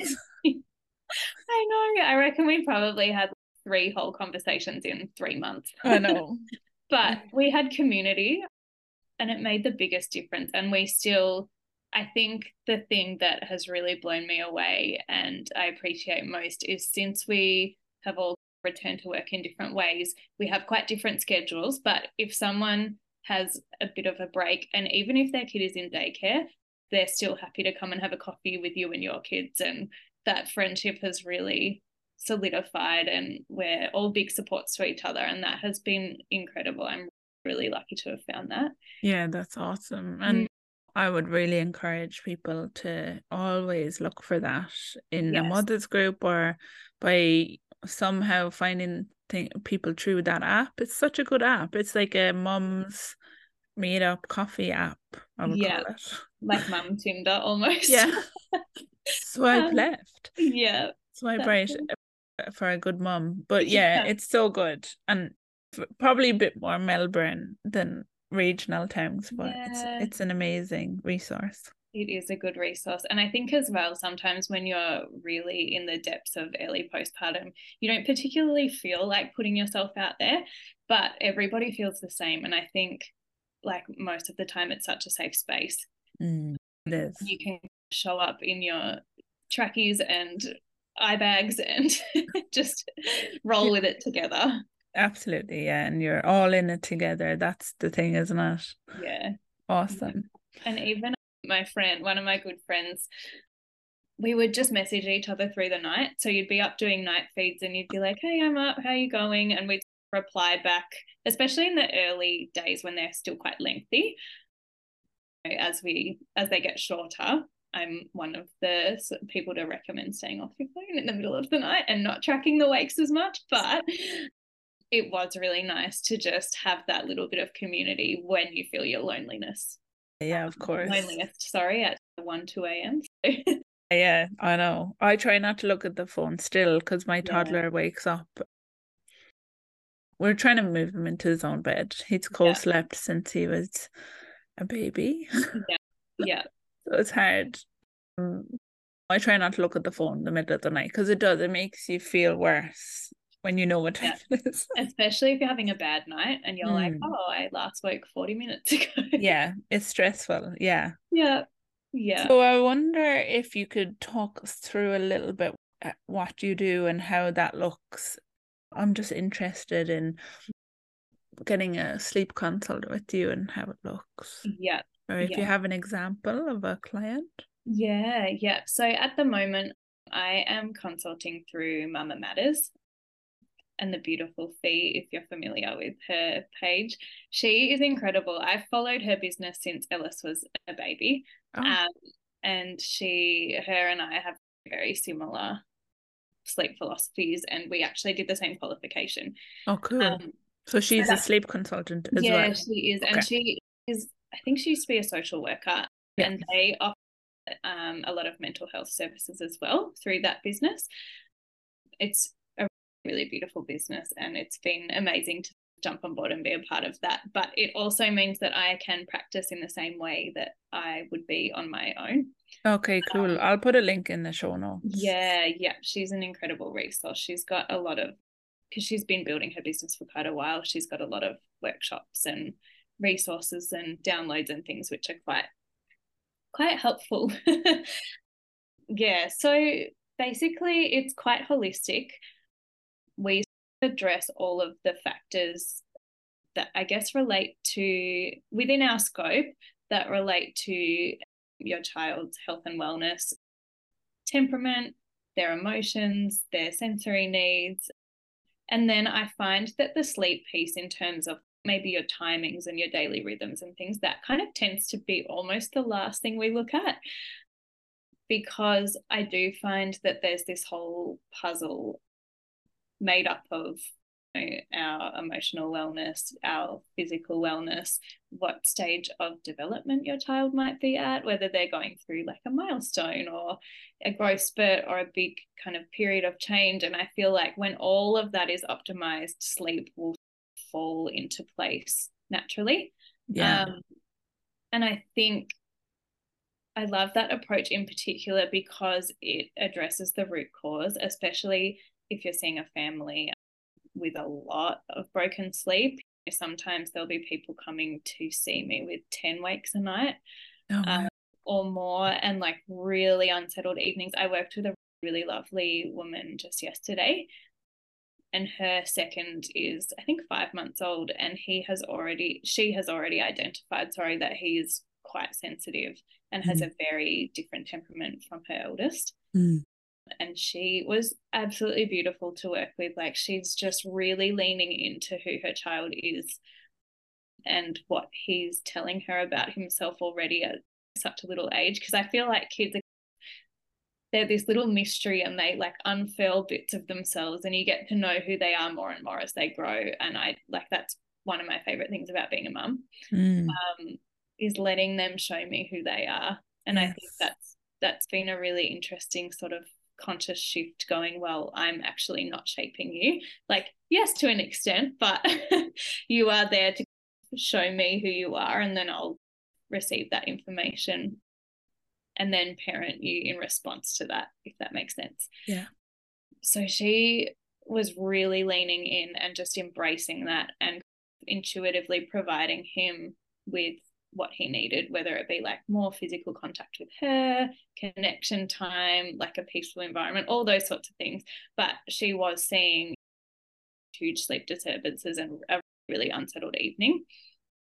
I know. I reckon we probably had three whole conversations in three months. I know. But we had community, and it made the biggest difference. And we still, I think the thing that has really blown me away and I appreciate most is, since we have all returned to work in different ways, we have quite different schedules. But if someone has a bit of a break, and even if their kid is in daycare, they're still happy to come and have a coffee with you and your kids. And that friendship has really solidified, and we're all big supports to each other, and that has been incredible. I'm really lucky to have found that. Yeah, that's awesome. And mm. I would really encourage people to always look for that in yes. a mother's group, or by somehow finding th- people through that app. It's such a good app. It's like a mum's meet up coffee app, I would yeah. call it. Like Mum Tinder almost. Yeah. Swipe um, left. Yeah. Swipe right it. For a good mum. But yeah, yeah, it's so good. And probably a bit more Melbourne than regional towns, but yeah. it's it's an amazing resource. It is a good resource. And I think as well, sometimes when you're really in the depths of early postpartum, you don't particularly feel like putting yourself out there, but everybody feels the same. And I think like most of the time it's such a safe space. Mm, it is. You can show up in your trackies and eye bags and just roll with it together. Absolutely, yeah. And you're all in it together. That's the thing, isn't it? Yeah. Awesome. And even my friend, one of my good friends, we would just message each other through the night. So you'd be up doing night feeds and you'd be like, hey, I'm up, how are you going? And we'd reply back, especially in the early days when they're still quite lengthy. As we as they get shorter, I'm one of the people to recommend staying off your phone in the middle of the night and not tracking the wakes as much. But it was really nice to just have that little bit of community when you feel your loneliness. Yeah, of course. Loneliest, sorry, at one, two a.m. Yeah, I know. I try not to look at the phone still because my toddler yeah. wakes up. We're trying to move him into his own bed. He's co-slept yeah. since he was a baby. Yeah, yeah. So it's hard. I try not to look at the phone in the middle of the night because it does. It makes you feel worse when you know what time yeah. it is. Especially if you're having a bad night and you're mm. like, oh, I last woke forty minutes ago. Yeah, it's stressful. Yeah. Yeah. Yeah. So I wonder if you could talk us through a little bit what you do and how that looks. I'm just interested in getting a sleep consult with you and how it looks. Yeah. Or if yeah. you have an example of a client. Yeah, yeah. So at the moment, I am consulting through Mama Matters and the beautiful Fee, if you're familiar with her page. She is incredible. I've followed her business since Ellis was a baby. Oh. Um, and she, her and I have very similar sleep philosophies, and we actually did the same qualification. Oh, cool. Um, so she's so a sleep consultant as yeah, well? Yeah, she is. Okay. And she is, I think she used to be a social worker, yeah. and they offer um, a lot of mental health services as well through that business. It's a really beautiful business, and it's been amazing to jump on board and be a part of that. But it also means that I can practice in the same way that I would be on my own. Okay, cool. Um, I'll put a link in the show notes. Yeah, yeah. She's an incredible resource. She's got a lot of, because she's been building her business for quite a while, she's got a lot of workshops and resources and downloads and things which are quite, quite helpful. Yeah, so basically it's quite holistic. We address all of the factors that I guess relate to, within our scope, that relate to your child's health and wellness, temperament, their emotions, their sensory needs. And then I find that the sleep piece, in terms of maybe your timings and your daily rhythms and things, that kind of tends to be almost the last thing we look at, because I do find that there's this whole puzzle made up of, you know, our emotional wellness, our physical wellness, what stage of development your child might be at, whether they're going through like a milestone or a growth spurt or a big kind of period of change. And I feel like when all of that is optimized, sleep will fall into place naturally. Yeah. Um, and I think I love that approach in particular because it addresses the root cause, especially if you're seeing a family with a lot of broken sleep. Sometimes there'll be people coming to see me with ten wakes a night oh, wow. um, or more, and like really unsettled evenings. I worked with a really lovely woman just yesterday, and her second is, I think, five months old, and he has already, she has already identified, sorry, that he is quite sensitive and mm. has a very different temperament from her eldest. Mm. And she was absolutely beautiful to work with. Like, she's just really leaning into who her child is and what he's telling her about himself already at such a little age. Because I feel like kids are, they're this little mystery, and they like unfurl bits of themselves, and you get to know who they are more and more as they grow. And I like, that's one of my favorite things about being a mum, mm. um, is letting them show me who they are. And yes. I think that's that's been a really interesting sort of conscious shift, going, well, I'm actually not shaping you. Like, yes, to an extent, but you are there to show me who you are, and then I'll receive that information and then parent you in response to that, if that makes sense. Yeah. So she was really leaning in and just embracing that and intuitively providing him with what he needed, whether it be like more physical contact with her, connection time, like a peaceful environment, all those sorts of things. But she was seeing huge sleep disturbances and a really unsettled evening.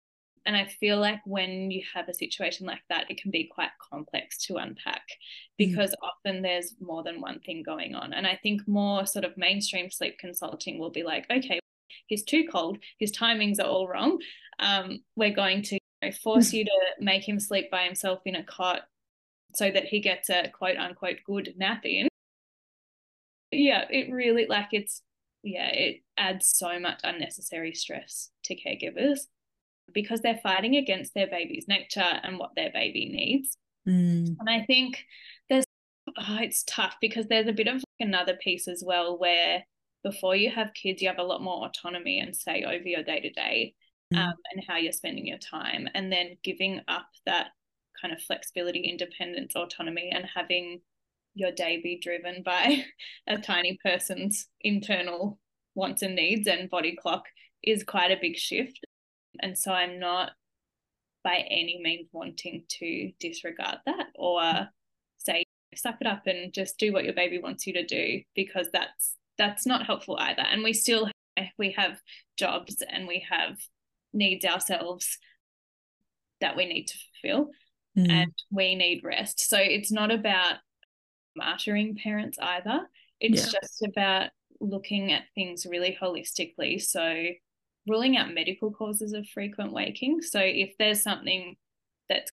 And I feel like when you have a situation like that, it can be quite complex to unpack because mm. often there's more than one thing going on. And I think more sort of mainstream sleep consulting will be like, okay, he's too cold, his timings are all wrong. Um, we're going to you know, force you to make him sleep by himself in a cot so that he gets a quote unquote good nap in. Yeah, it really like it's, yeah, it adds so much unnecessary stress to caregivers because they're fighting against their baby's nature and what their baby needs. Mm. And I think there's, oh, it's tough because there's a bit of like another piece as well where before you have kids, you have a lot more autonomy and say over your day-to-day um, mm. and how you're spending your time. And then giving up that kind of flexibility, independence, autonomy, and having your day be driven by a tiny person's internal wants and needs and body clock is quite a big shift. And so I'm not by any means wanting to disregard that or say, suck it up and just do what your baby wants you to do, because that's that's not helpful either. And we still, we have jobs and we have needs ourselves that we need to fulfill mm. and we need rest. So it's not about martyring parents either. It's yeah. just about looking at things really holistically. So ruling out medical causes of frequent waking. So if there's something that's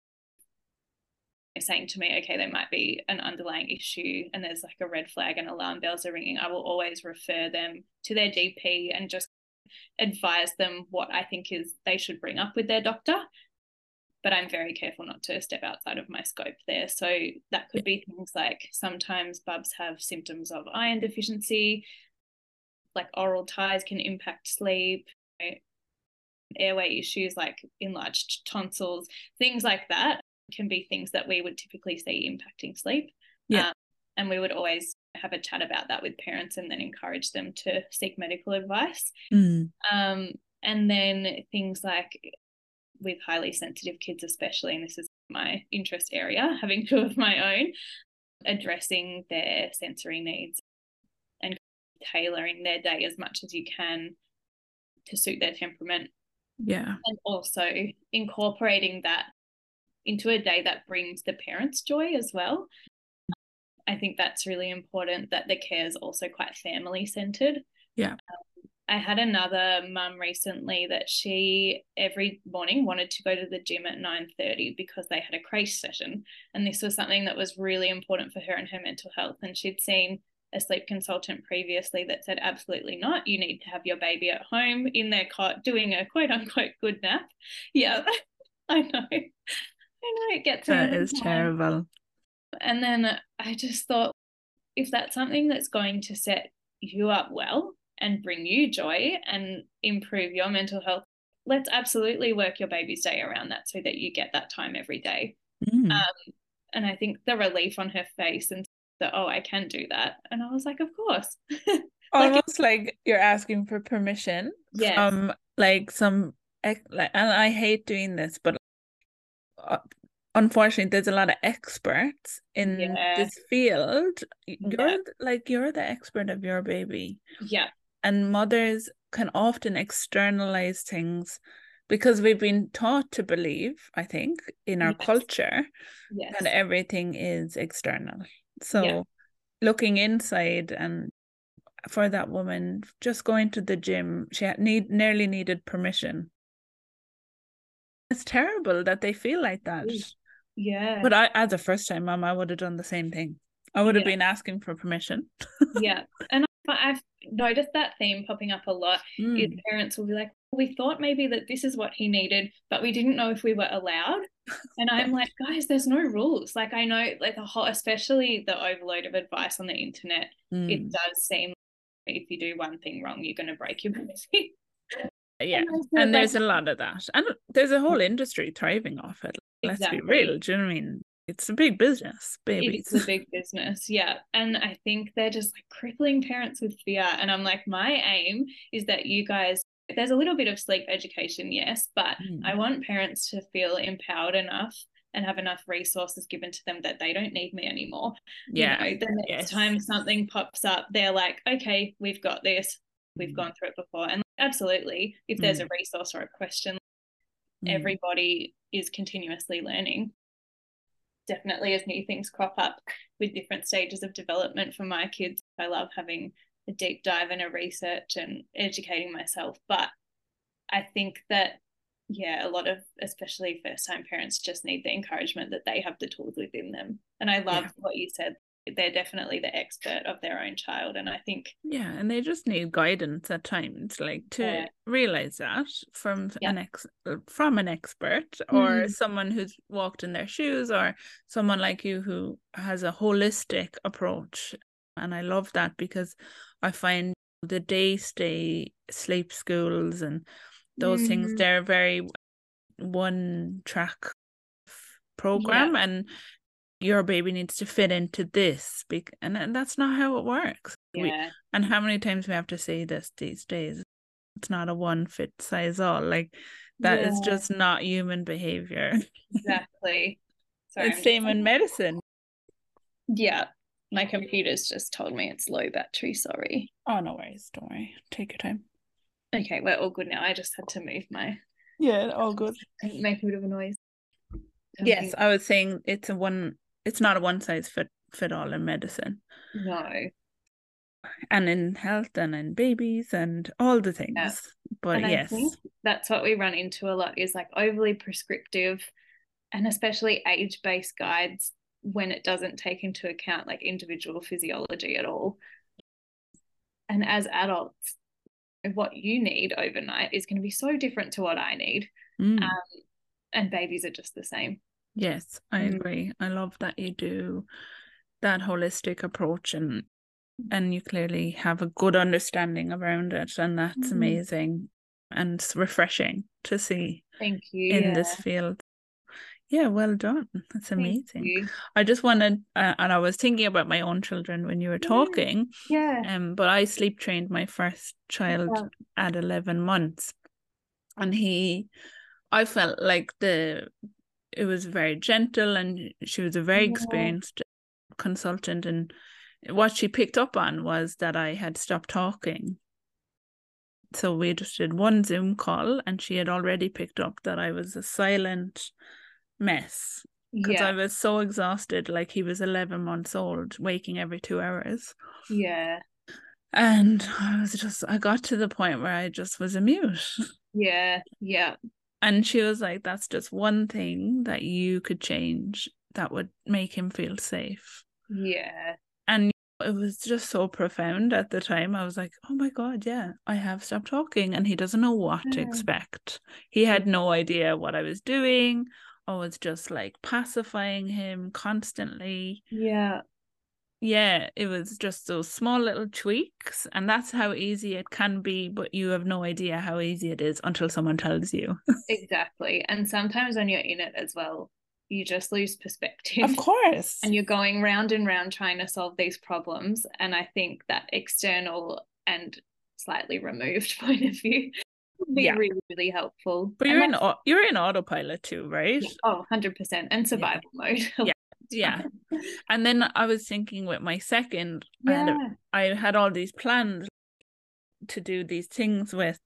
saying to me, okay, there might be an underlying issue and there's like a red flag and alarm bells are ringing, I will always refer them to their G P and just advise them what I think is they should bring up with their doctor. But I'm very careful not to step outside of my scope there. So that could be things like sometimes bubs have symptoms of iron deficiency, like oral ties can impact sleep, you know, airway issues like enlarged tonsils, things like that can be things that we would typically see impacting sleep. Yeah. Um, and we would always have a chat about that with parents and then encourage them to seek medical advice. Mm. Um, and then things like with highly sensitive kids especially, and this is my interest area, having two of my own, addressing their sensory needs and tailoring their day as much as you can to suit their temperament. Yeah. And also incorporating that into a day that brings the parents joy as well. I think that's really important, that the care is also quite family centered. Yeah. Um, I had another mum recently that she every morning wanted to go to the gym at nine thirty because they had a creche session. And this was something that was really important for her and her mental health. And she'd seen a sleep consultant previously that said, absolutely not. You need to have your baby at home in their cot doing a quote unquote good nap. Yeah, I know. I know it gets that is terrible. And then I just thought, if that's something that's going to set you up well and bring you joy and improve your mental health, let's absolutely work your baby's day around that so that you get that time every day. Mm. Um, and I think the relief on her face and that, oh, I can do that. And I was like, of course. Almost like, like you're asking for permission yes. from like some, and I hate doing this, but uh, unfortunately there's a lot of experts in yeah. this field. You're yeah. like, you're the expert of your baby. Yeah. And mothers can often externalize things because we've been taught to believe, I think, in our yes. culture yes. that everything is external. So yeah. looking inside, and for that woman just going to the gym, she had need nearly needed permission. It's terrible that they feel like that. Yeah. But I, as a first time mom, I would have done the same thing. I would have yeah. been asking for permission. yeah. And I've noticed that theme popping up a lot. Mm. Is parents will be like, we thought maybe that this is what he needed, but we didn't know if we were allowed. And I'm like, guys, there's no rules. Like, I know, like, the whole, especially the overload of advice on the internet, mm. it does seem like if you do one thing wrong, you're going to break your baby. Yeah, and, and there's like, a lot of that. And there's a whole industry thriving off it. Let's exactly. be real. Do you know what I mean? It's a big business, babies. It's a big business, yeah. And I think they're just like crippling parents with fear. And I'm like, my aim is that you guys, there's a little bit of sleep education, yes, but mm. I want parents to feel empowered enough and have enough resources given to them that they don't need me anymore. Yeah. You know, the next yes. time something pops up, they're like, okay, we've got this. We've mm. gone through it before. And absolutely, if there's mm. a resource or a question, Mm. Everybody is continuously learning. Definitely as new things crop up with different stages of development for my kids, I love having a deep dive and a research and educating myself. But I think that, yeah, a lot of especially first time parents just need the encouragement that they have the tools within them. And I love yeah. what you said. They're definitely the expert of their own child. And I think yeah, and they just need guidance at times, like to yeah. realize that from yeah. an ex from an expert or mm. someone who's walked in their shoes, or someone like you who has a holistic approach. And I love that, because I find the day stay sleep schools and those mm. things, they're very one track program, yeah. and your baby needs to fit into this, and, and that's not how it works. Yeah. We, and how many times we have to say this these days? It's not a one fit size all. Like that yeah. is just not human behavior. Exactly. Sorry, it's I'm same just... in medicine. Yeah. My computer's just told me it's low battery. Sorry. Oh, no worries. Don't worry. Take your time. Okay, we're all good now. I just had to move my... Yeah, all good. Make a bit of a noise. Yes, I was saying it's a one... It's not a one size fit, fit all in medicine. No. And in health and in babies and all the things. Yeah. But and yes. I think that's what we run into a lot, is like overly prescriptive and especially age-based guides when it doesn't take into account like individual physiology at all. And as adults, what you need overnight is going to be so different to what I need. Mm. Um, and babies are just the same. Yes, I mm. agree. I love that you do that holistic approach, and and you clearly have a good understanding around it, and that's mm. amazing and it's refreshing to see. Thank you. In yeah. this field. Yeah, well done. That's amazing. I just wanted, uh, and I was thinking about my own children when you were talking. Yeah. Um, but I sleep trained my first child yeah. at eleven months, and he, I felt like the, it was very gentle, and she was a very yeah. experienced consultant, and what she picked up on was that I had stopped talking. So we just did one Zoom call, and she had already picked up that I was a silent mess, because yeah. I was so exhausted. Like, he was eleven months old, waking every two hours. Yeah. And I was just, I got to the point where I just was a mute. Yeah, yeah. And she was like, that's just one thing that you could change that would make him feel safe. Yeah. And it was just so profound at the time. I was like, oh my God, yeah, I have stopped talking, and he doesn't know what yeah. to expect. He had no idea what I was doing. I was just like pacifying him constantly. Yeah. Yeah, it was just those small little tweaks, and that's how easy it can be, but you have no idea how easy it is until someone tells you. Exactly. And sometimes when you're in it as well, you just lose perspective. Of course. And you're going round and round trying to solve these problems. And I think that external and slightly removed point of view would be yeah. really, really helpful. But you're in you're in autopilot too, right? Yeah. Oh, one hundred percent. And survival yeah. mode. Yeah. Yeah. And then I was thinking with my second, yeah. I, had a, I had all these plans to do these things with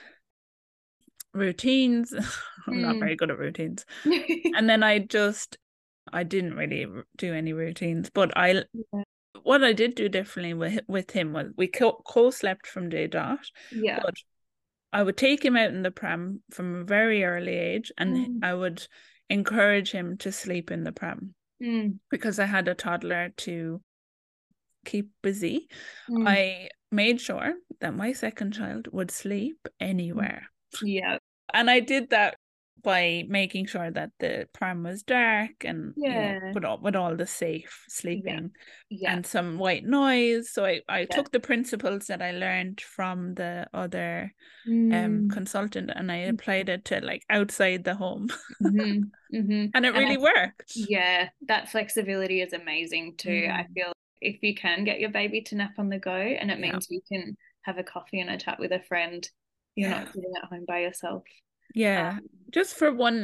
routines. I'm mm. not very good at routines. And then I just, I didn't really do any routines, but I, yeah. what I did do differently with, with him was we co- co-slept from day dot. Yeah. But I would take him out in the pram from a very early age, and mm. I would encourage him to sleep in the pram. Mm. Because I had a toddler to keep busy. Mm. I made sure that my second child would sleep anywhere. Yeah. And I did that by making sure that the pram was dark and yeah. you know, with, all, with all the safe sleeping yeah. Yeah. and some white noise. So I, I yeah. took the principles that I learned from the other mm. um consultant, and I applied it to like outside the home. mm-hmm. Mm-hmm. And it really and I, worked. Yeah, that flexibility is amazing too. Mm. I feel if you can get your baby to nap on the go, and it means yeah. you can have a coffee and a chat with a friend, you're yeah. not sitting at home by yourself. Yeah, um, just for one nap.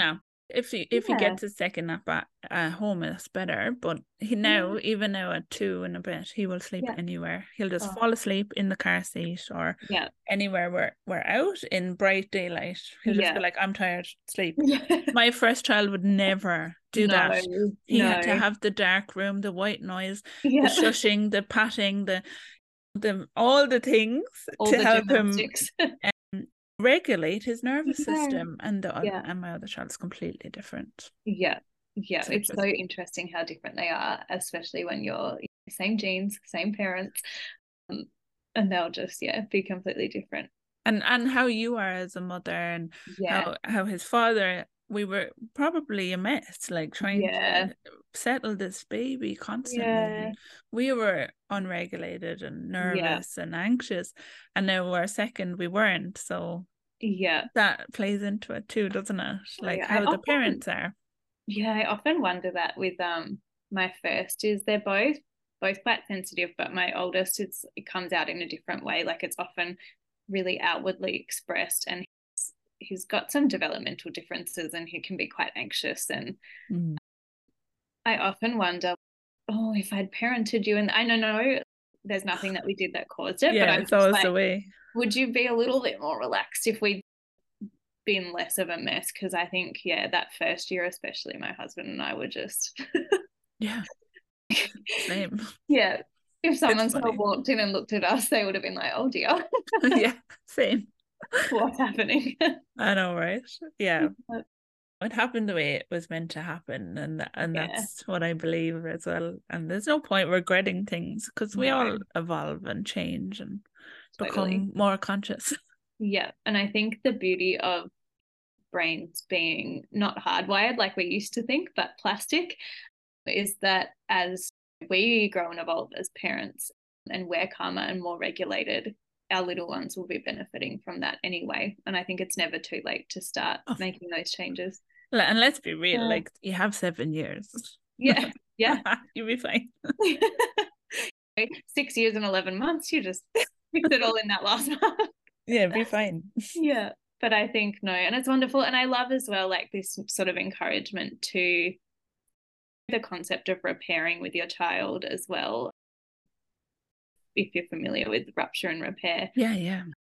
If he if he Yeah. gets a second nap at, at home, it's better. But he now, Yeah. even now at two and a bit, he will sleep Yeah. anywhere. He'll just Oh, fall asleep in the car seat or yeah. anywhere we're we're out in bright daylight. He'll just be Yeah. like, I'm tired, sleep. Yeah. My first child would never do No, that. He had to no. have the dark room, the white noise, the Yeah. shushing, the patting, the the all the things All to the help him gymnastics. um, regulate his nervous Yeah. system. And the oth- Yeah. and my other child's completely different. Yeah. Yeah. So It's so just interesting how different they are, especially when you're same genes, same parents. Um, and they'll just, yeah, be completely different. and and how you are as a mother and Yeah. how how his father, we were probably a mess, like trying Yeah. to settle this baby constantly, Yeah. and we were unregulated and Yeah. nervous and anxious, and now our second we weren't, so Yeah. that plays into it too, doesn't it? So Like I how the often, parents are. yeah, I often wonder that with um my first is they're both both quite sensitive, but my oldest, it's it comes out in a different way. Like it's often really outwardly expressed, and he's, he's got some developmental differences, and he can be quite anxious. And Mm. I often wonder, oh, if I'd parented you, and I don't know, there's nothing that we did that caused it, but Yeah, I'm it's just always the like, way. would you be a little bit more relaxed if we'd been less of a mess? Because I think, yeah, that first year, especially, my husband and I were just, Yeah, same. yeah, if It's someone sort of funny. walked in and looked at us, they would have been like, oh dear, Yeah, same. what's happening? I know, right? Yeah. It happened the way it was meant to happen, and and Yeah, that's what I believe as well. And there's no point regretting things because we no, all evolve and change and totally. become more conscious. Yeah. And I think the beauty of brains being not hardwired like we used to think, but plastic, is that as we grow and evolve as parents and we're calmer and more regulated, our little ones will be benefiting from that anyway. And I think it's never too late to start Oh, making those changes. and let's be real, Yeah. like you have seven years. Yeah. Yeah. You'll be fine. Six years and eleven months, you just fix it all in that last month. Yeah, be fine. Yeah. But I think no, and it's wonderful. And I love as well, like this sort of encouragement to the concept of repairing with your child as well. If you're familiar with rupture and repair, Yeah, yeah.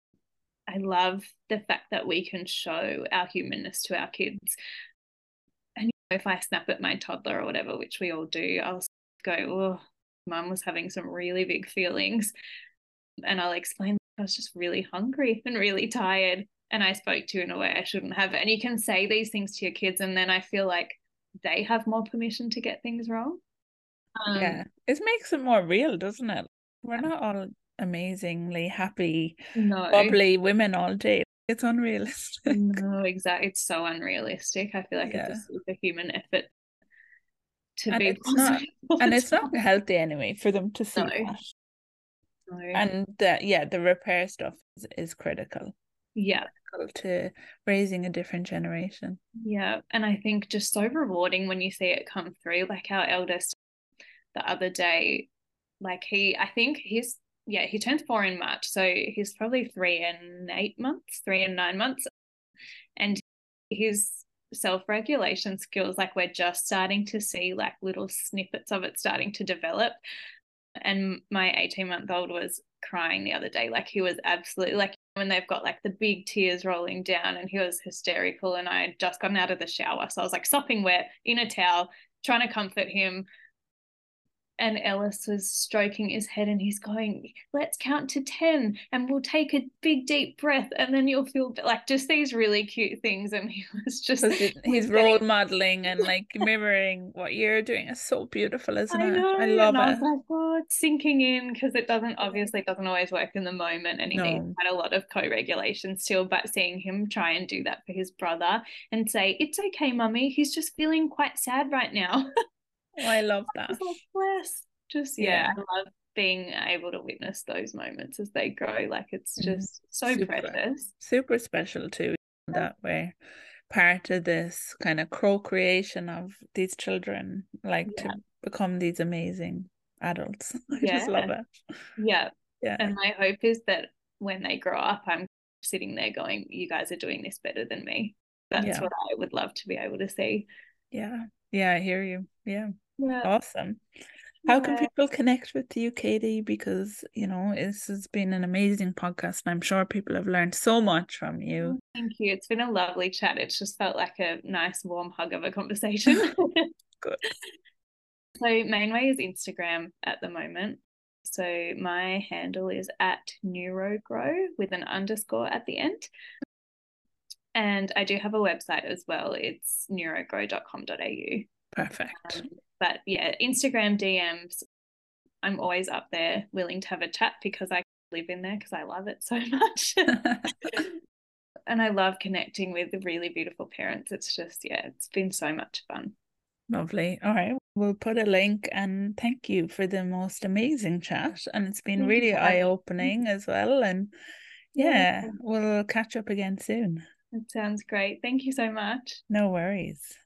I love the fact that we can show our humanness to our kids. And you know, if I snap at my toddler or whatever, which we all do, I'll go, oh, mum was having some really big feelings. And I'll explain I was just really hungry and really tired. And I spoke to you in a way I shouldn't have. And you can say these things to your kids, and then I feel like they have more permission to get things wrong. Um, Yeah. It makes it more real, doesn't it? We're not all amazingly happy, no, bubbly women all day. It's unrealistic. no, exactly. It's so unrealistic. I feel like it's a Yeah. superhuman effort to And be it's not, positive all and the it's not time. healthy anyway for them to No, see that. no. And the, yeah, the repair stuff is, is critical, Yeah, critical to raising a different generation. yeah. And I think just so rewarding when you see it come through. Like our eldest the other day, like he, I think he's, yeah, he turns four in March. So he's probably three and eight months, three and nine months. And his self-regulation skills, like we're just starting to see like little snippets of it starting to develop. And my eighteen month old was crying the other day. Like he was absolutely like when they've got like the big tears rolling down, and he was hysterical. And I had just gotten out of the shower. So I was like sopping wet in a towel, trying to comfort him. And Ellis was stroking his head, and he's going, let's count to ten and we'll take a big deep breath and then you'll feel like just these really cute things. And he was just Because he's was role getting, modeling and like mirroring what you're doing. It's so beautiful, isn't I it? know. I love And I was it. like, oh, it's sinking in, because it doesn't obviously doesn't always work in the moment, and he needs No, quite a lot of co-regulation still. But seeing him try and do that for his brother and say, it's okay, mummy, he's just feeling quite sad right now. oh, I love I was that. like, bless. Just yeah, Yeah. I love being able to witness those moments as they grow. Like it's Mm. just so Super, precious. super special too, that we're part of this kind of co-creation of these children, like Yeah. to become these amazing adults. I just love Yeah. it. Yeah. Yeah. And my hope is that when they grow up, I'm sitting there going, you guys are doing this better than me. that's Yeah. what I would love to be able to see. Yeah. Yeah, I hear you. Yeah. Yeah. Awesome. How can Yeah. people connect with you, Katie? Because, you know, this has been an amazing podcast, and I'm sure people have learned so much from you. Thank you. It's been a lovely chat. It's just felt like a nice warm hug of a conversation. Good. So main way is Instagram at the moment. So my handle is at neurogrow with an underscore at the end. And I do have a website as well. It's neurogrow dot com dot a u. Perfect. Um, but yeah, Instagram D Ms, I'm always up there willing to have a chat because I live in there because I love it so much. And I love connecting with really beautiful parents. It's just, yeah, it's been so much fun. Lovely. All right. We'll put a link, and thank you for the most amazing chat. And it's been Thank you really for having me. eye-opening as well. And Yeah, yeah, we'll catch up again soon. it sounds great. Thank you so much. No worries.